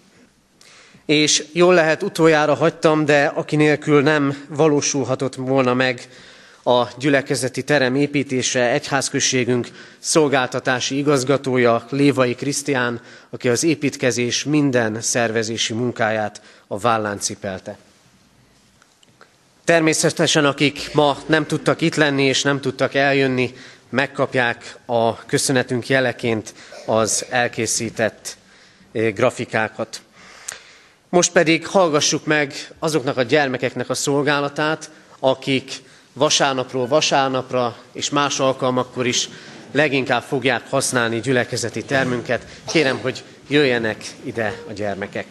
És jól lehet, utoljára hagytam, de aki nélkül nem valósulhatott volna meg a gyülekezeti terem építése, egyházközségünk szolgáltatási igazgatója, Lévai Krisztián, aki az építkezés minden szervezési munkáját a vállán cipelte. Természetesen, akik ma nem tudtak itt lenni és nem tudtak eljönni, megkapják a köszönetünk jeleként az elkészített grafikákat. Most pedig hallgassuk meg azoknak a gyermekeknek a szolgálatát, akik vasárnapról vasárnapra és más alkalmakkor is leginkább fogják használni gyülekezeti termünket. Kérem, hogy jöjjenek ide a gyermekek.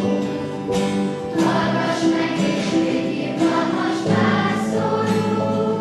Hallgass meg, és hívj, irgalmas pásztorú!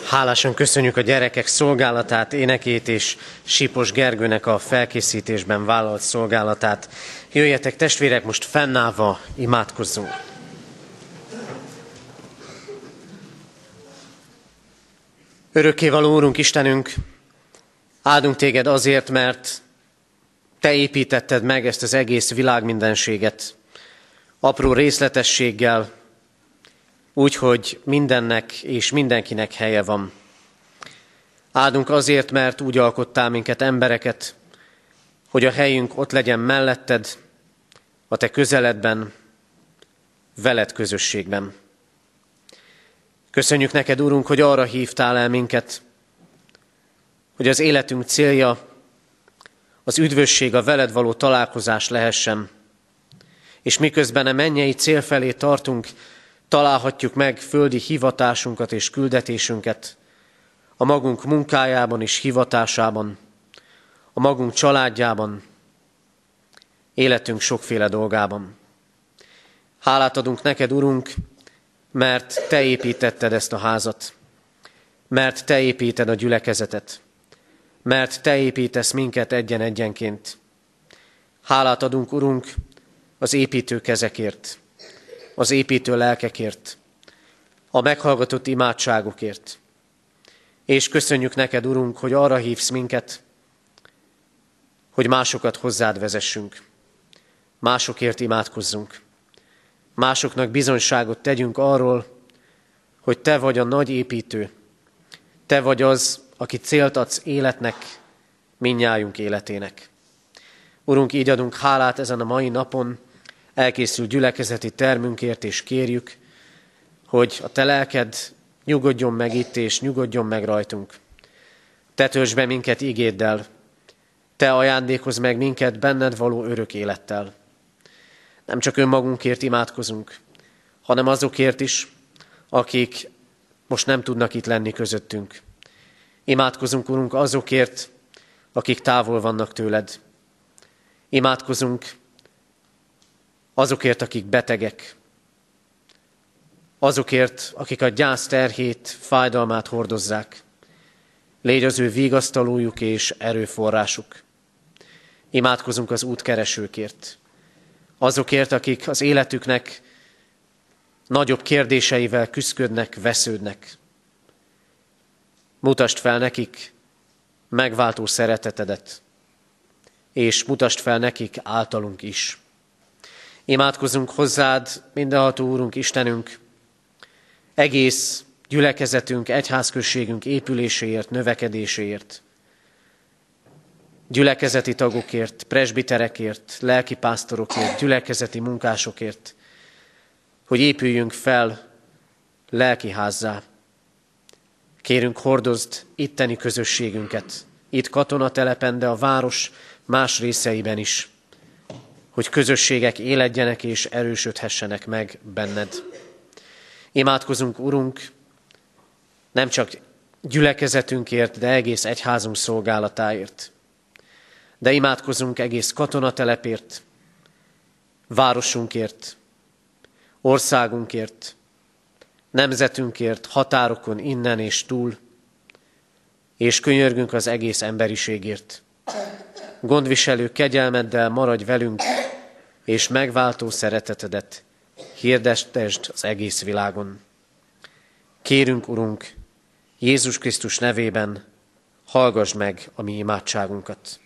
Hálásan köszönjük a gyerekek szolgálatát, énekét és Sipos Gergőnek a felkészítésben vállalt szolgálatát. Jöjjetek testvérek, most fennállva imádkozzunk. Örökkévaló Úrunk, Istenünk, áldunk téged azért, mert te építetted meg ezt az egész világmindenséget, apró részletességgel, úgy, hogy mindennek és mindenkinek helye van. Áldunk azért, mert úgy alkottál minket, embereket, hogy a helyünk ott legyen melletted, a te közeledben, veled közösségben. Köszönjük neked, Urunk, hogy arra hívtál el minket, hogy az életünk célja az üdvösség, a veled való találkozás lehessen, és miközben a mennyei cél felé tartunk, találhatjuk meg földi hivatásunkat és küldetésünket a magunk munkájában és hivatásában, a magunk családjában, életünk sokféle dolgában. Hálát adunk neked, Urunk, mert te építetted ezt a házat, mert te építed a gyülekezetet, mert te építesz minket egyen-egyenként. Hálát adunk, Urunk, az építő kezekért, az építő lelkekért, a meghallgatott imádságokért. És köszönjük neked, Urunk, hogy arra hívsz minket, hogy másokat hozzád vezessünk, másokért imádkozzunk, másoknak bizonyságot tegyünk arról, hogy te vagy a nagy építő, te vagy az, aki célt adsz életnek, mindnyájunk életének. Urunk, így adunk hálát ezen a mai napon, elkészült gyülekezeti termünkért, és kérjük, hogy a te lelked nyugodjon meg itt, és nyugodjon meg rajtunk. Te töltsd be minket igéddel, te ajándékozz meg minket benned való örök élettel. Nem csak önmagunkért imádkozunk, hanem azokért is, akik most nem tudnak itt lenni közöttünk. Imádkozunk, Urunk, azokért, akik távol vannak tőled. Imádkozunk azokért, akik betegek, azokért, akik a gyász terhét, fájdalmát hordozzák. Légy az ő vigasztalójuk és erőforrásuk. Imádkozunk az útkeresőkért, azokért, akik az életüknek nagyobb kérdéseivel küszködnek, vesződnek. Mutasd fel nekik megváltó szeretetedet, és mutasd fel nekik általunk is. Imádkozunk hozzád, mindenható Úrunk, Istenünk, egész gyülekezetünk, egyházközségünk épüléséért, növekedéséért, gyülekezeti tagokért, presbiterekért, lelkipásztorokért, gyülekezeti munkásokért, hogy épüljünk fel lelkiházzá. Kérünk, hordozd itteni közösségünket, itt katonatelepen, de a város más részeiben is, hogy közösségek éledjenek és erősödhessenek meg benned. Imádkozunk, Urunk, nem csak gyülekezetünkért, de egész egyházunk szolgálatáért. De imádkozunk egész katonatelepért, városunkért, országunkért, nemzetünkért, határokon innen és túl, és könyörgünk az egész emberiségért. Gondviselő kegyelmeddel maradj velünk, és megváltó szeretetedet hirdetesd az egész világon. Kérünk, Urunk, Jézus Krisztus nevében, hallgass meg a mi imádságunkat.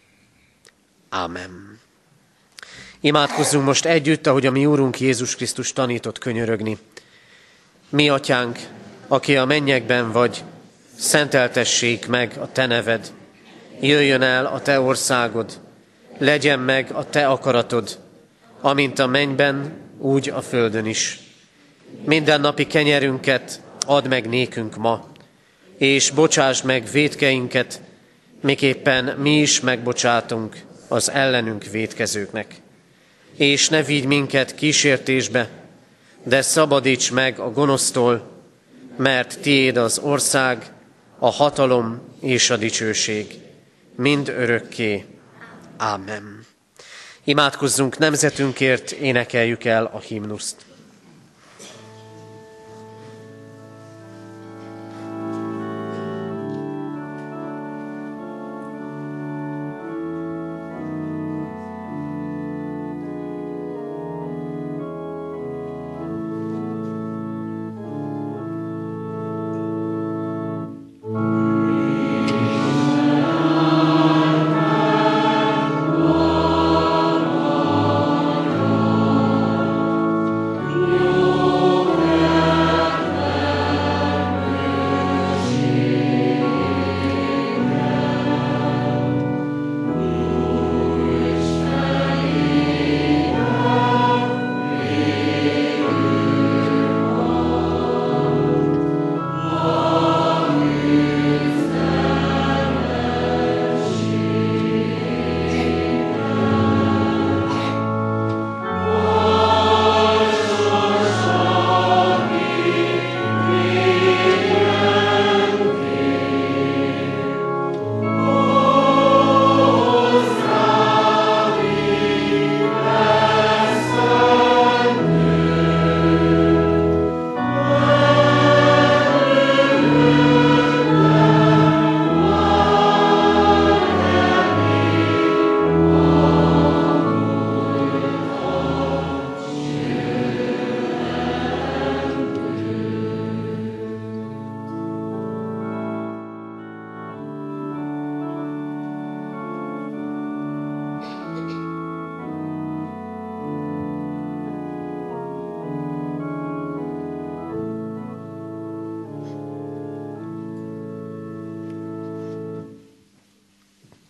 Ámen. Imádkozzunk most együtt, ahogy a mi Úrunk Jézus Krisztus tanított könyörögni. Mi, Atyánk, aki a mennyekben vagy, szenteltessék meg a te neved. Jöjjön el a te országod, legyen meg a te akaratod, amint a mennyben, úgy a földön is. Mindennapi kenyerünket add meg nékünk ma, és bocsásd meg vétkeinket, miképpen mi is megbocsátunk az ellenünk vétkezőknek. És ne vigy minket kísértésbe, de szabadíts meg a gonosztól, mert tiéd az ország, a hatalom és a dicsőség, mind örökké. Ámen. Imádkozzunk nemzetünkért, énekeljük el a himnuszt.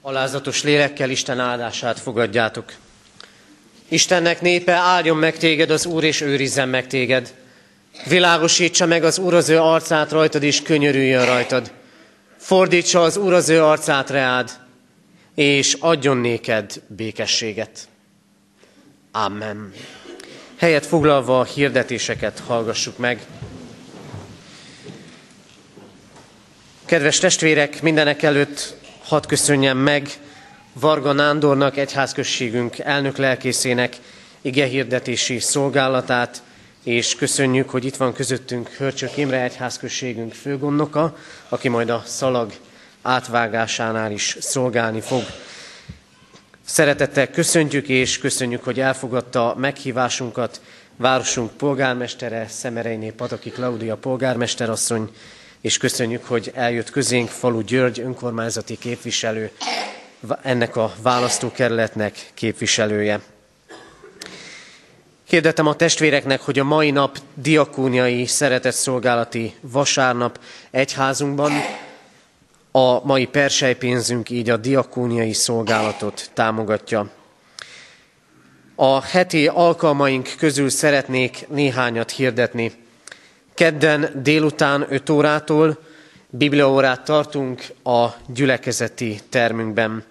Alázatos lélekkel Isten áldását fogadjátok. Istennek népe, áldjon meg téged az Úr, és őrizzen meg téged. Világosítsa meg az Úr az ő arcát rajtad, és könyörüljön rajtad. Fordítsa az Úr az ő arcát reád, és adjon néked békességet. Amen. Helyet foglalva a hirdetéseket hallgassuk meg. Kedves testvérek, mindenek előtt hadd köszönjem meg Varga Nándornak, egyházközségünk elnök lelkészének igehirdetési szolgálatát, és köszönjük, hogy itt van közöttünk Hörcsök Imre, egyházközségünk főgondnoka, aki majd a szalag átvágásánál is szolgálni fog. Szeretettel köszöntjük, és köszönjük, hogy elfogadta meghívásunkat városunk polgármestere, Szemereiné Pataki Klaudia polgármesterasszony, és köszönjük, hogy eljött közénk Falu György önkormányzati képviselő, ennek a választókerületnek képviselője. Hirdetem a testvéreknek, hogy a mai nap diakóniai szeretetszolgálati vasárnap egyházunkban. A mai perselypénzünk így a diakóniai szolgálatot támogatja. A heti alkalmaink közül szeretnék néhányat hirdetni. Kedden délután öt órától bibliaórát tartunk a gyülekezeti termünkben.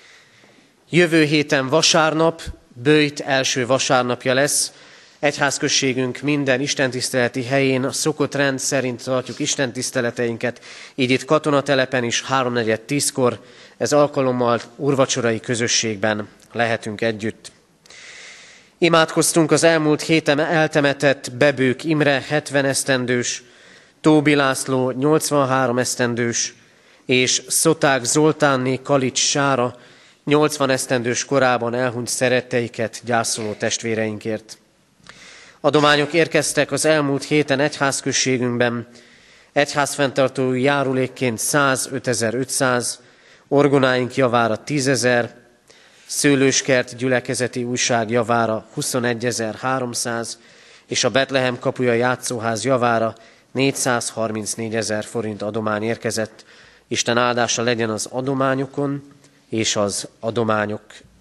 Jövő héten vasárnap, böjt első vasárnapja lesz. Egyházközségünk minden istentiszteleti helyén a szokott rend szerint tartjuk istentiszteleteinket, így itt katonatelepen is háromnegyed tízkor, ez alkalommal úrvacsorai közösségben lehetünk együtt. Imádkoztunk az elmúlt héten eltemetett Bebők Imre hetven esztendős, Tóbi László nyolcvanhárom esztendős, és Szoták Zoltánné Kalics Sára nyolcvan esztendős korában elhunyt szeretteiket gyászoló testvéreinkért. Adományok érkeztek az elmúlt héten egyházközségünkben, egyházfenntartói járulékként százötezer-ötszáz, orgonáink javára tízezer, Szőlőskert gyülekezeti újság javára huszonegyezer-háromszáz, és a Betlehem kapuja játszóház javára négyszázharmincnégyezer forint adomány érkezett. Isten áldása legyen az adományokon és az adományok,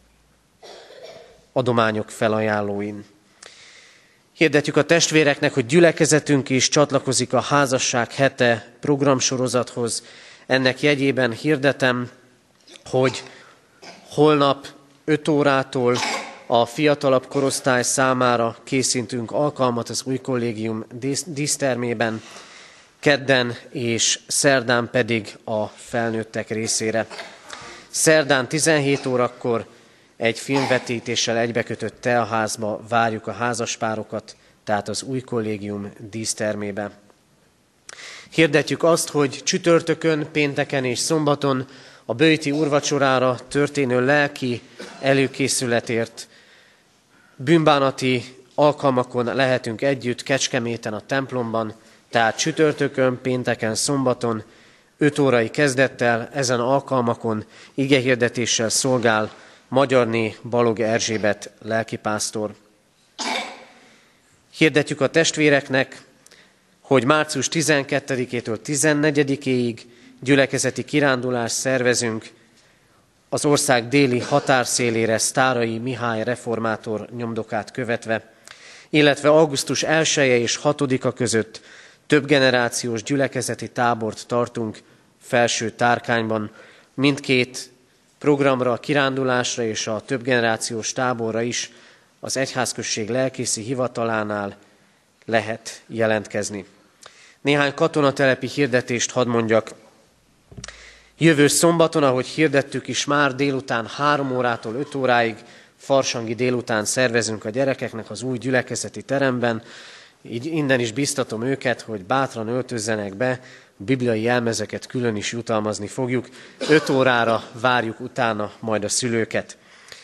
adományok felajánlóin. Hirdetjük a testvéreknek, hogy gyülekezetünk is csatlakozik a Házasság hete programsorozathoz. Ennek jegyében hirdetem, hogy holnap öt órától a fiatalabb korosztály számára készítünk alkalmat az új kollégium dísztermében, kedden és szerdán pedig a felnőttek részére. Szerdán tizenhét órakor egy filmvetítéssel egybekötött teaházba várjuk a házaspárokat, tehát az új kollégium dísztermébe. Hirdetjük azt, hogy csütörtökön, pénteken és szombaton a böjti úrvacsorára történő lelki előkészületért bűnbánati alkalmakon lehetünk együtt Kecskeméten a templomban, tehát csütörtökön, pénteken, szombaton, öt órai kezdettel ezen alkalmakon igehirdetéssel szolgál Magyarné Balog Erzsébet lelkipásztor. Hirdetjük a testvéreknek, hogy március tizenkettedikétől tizennegyedikéig gyülekezeti kirándulást szervezünk az ország déli határszélére Sztárai Mihály reformátor nyomdokát követve, illetve augusztus elseje és hatodika között több generációs gyülekezeti tábort tartunk Felső Tárkányban. Mindkét programra, a kirándulásra és a több generációs táborra is az egyházközség lelkészi hivatalánál lehet jelentkezni. Néhány katonatelepi hirdetést hadd mondjak. Jövő szombaton, ahogy hirdettük is már, délután három órától öt óráig farsangi délután szervezünk a gyerekeknek az új gyülekezeti teremben. Így innen is biztatom őket, hogy bátran öltözzenek be, a bibliai jelmezeket külön is jutalmazni fogjuk. öt órára várjuk utána majd a szülőket.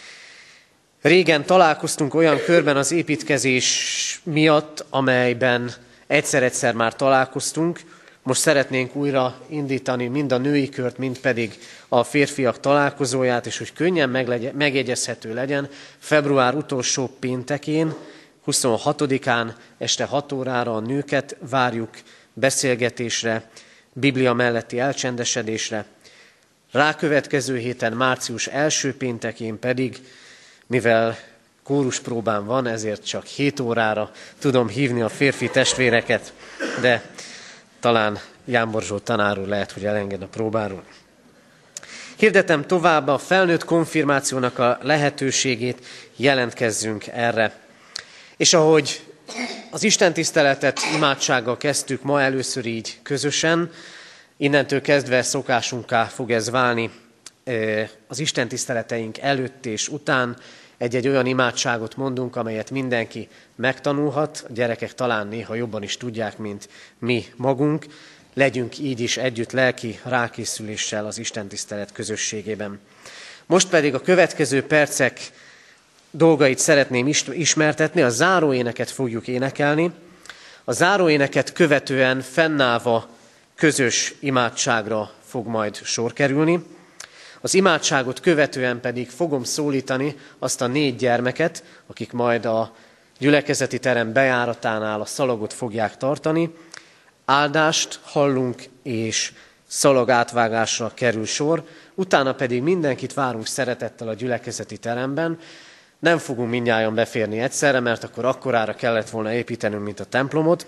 Régen találkoztunk olyan körben az építkezés miatt, amelyben egyszer-egyszer már találkoztunk. Most szeretnénk újra indítani mind a női kört, mind pedig a férfiak találkozóját, és hogy könnyen megjegyezhető legyen, február utolsó péntekén, huszonhatodikán este hat órára a nőket várjuk beszélgetésre, Biblia melletti elcsendesedésre. Rákövetkező héten, március első péntekén pedig, mivel kóruspróbám van, ezért csak hét órára tudom hívni a férfi testvéreket, de talán Jánbor Zsolt tanár úr lehet, hogy elenged a próbáról. Hirdetem tovább a felnőtt konfirmációnak a lehetőségét, jelentkezzünk erre. És ahogy az istentiszteletet imádsággal kezdtük ma először így közösen, innentől kezdve szokásunká fog ez válni az istentiszteleteink előtt és után. Egy-egy olyan imádságot mondunk, amelyet mindenki megtanulhat, a gyerekek talán néha jobban is tudják, mint mi magunk. Legyünk így is együtt lelki rákészüléssel az istentisztelet közösségében. Most pedig a következő percek dolgait szeretném ismertetni, a záróéneket fogjuk énekelni. A záróéneket követően fennállva közös imádságra fog majd sor kerülni. Az imádságot követően pedig fogom szólítani azt a négy gyermeket, akik majd a gyülekezeti terem bejáratánál a szalagot fogják tartani. Áldást hallunk, és szalag átvágásra kerül sor, utána pedig mindenkit várunk szeretettel a gyülekezeti teremben. Nem fogunk mindnyájan beférni egyszerre, mert akkor akkorára kellett volna építenünk, mint a templomot,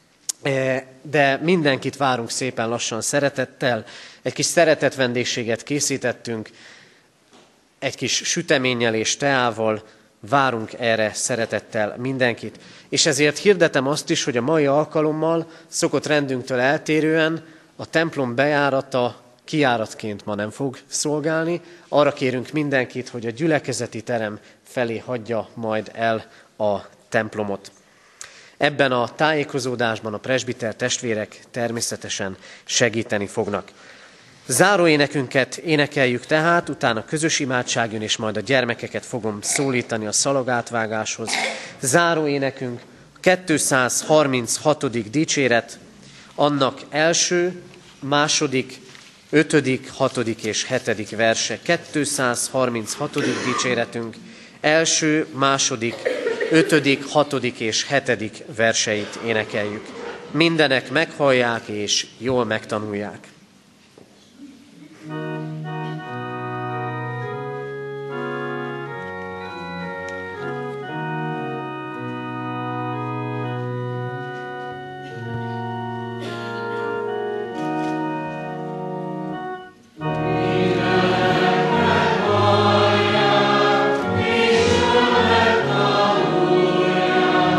de mindenkit várunk szépen lassan szeretettel. Egy kis szeretett vendégséget készítettünk, egy kis süteménnyel és teával, várunk erre szeretettel mindenkit. És ezért hirdetem azt is, hogy a mai alkalommal szokott rendünktől eltérően a templom bejárata kijáratként ma nem fog szolgálni. Arra kérünk mindenkit, hogy a gyülekezeti terem felé hagyja majd el a templomot. Ebben a tájékozódásban a presbiter testvérek természetesen segíteni fognak. Záróénekünket énekeljük tehát, utána közös imádság jön, és majd a gyermekeket fogom szólítani a szalagátvágáshoz. Záróénekünk kétszázharminchatodik dicséret, annak első, második, ötödik, hatodik és hetedik verse. kétszázharminchatodik dicséretünk első, második, ötödik, hatodik és hetedik verseit énekeljük. Mindenek meghallják és jól megtanulják.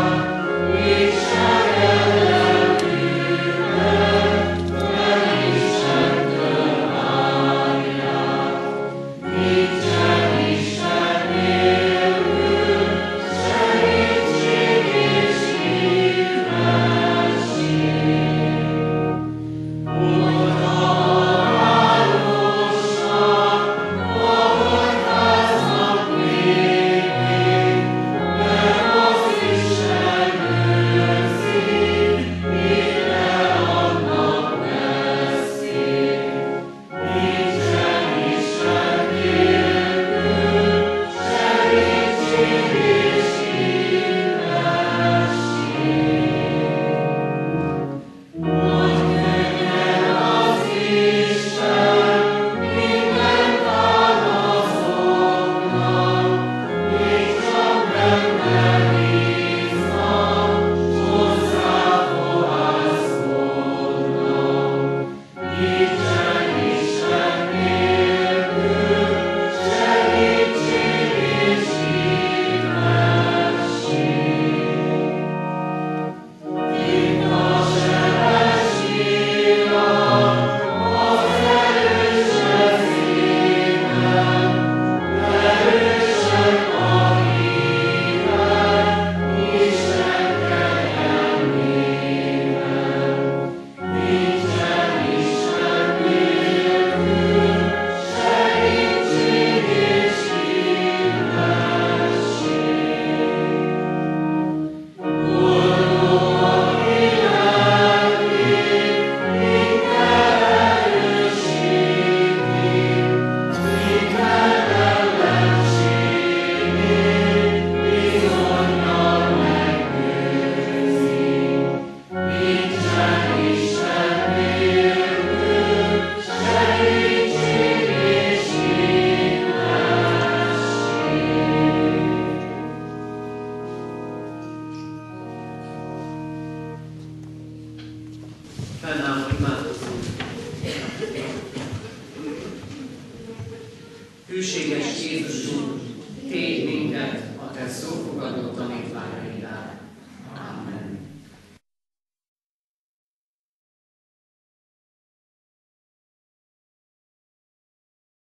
Is neked a te szófogadó tanítványaidnál. Amen.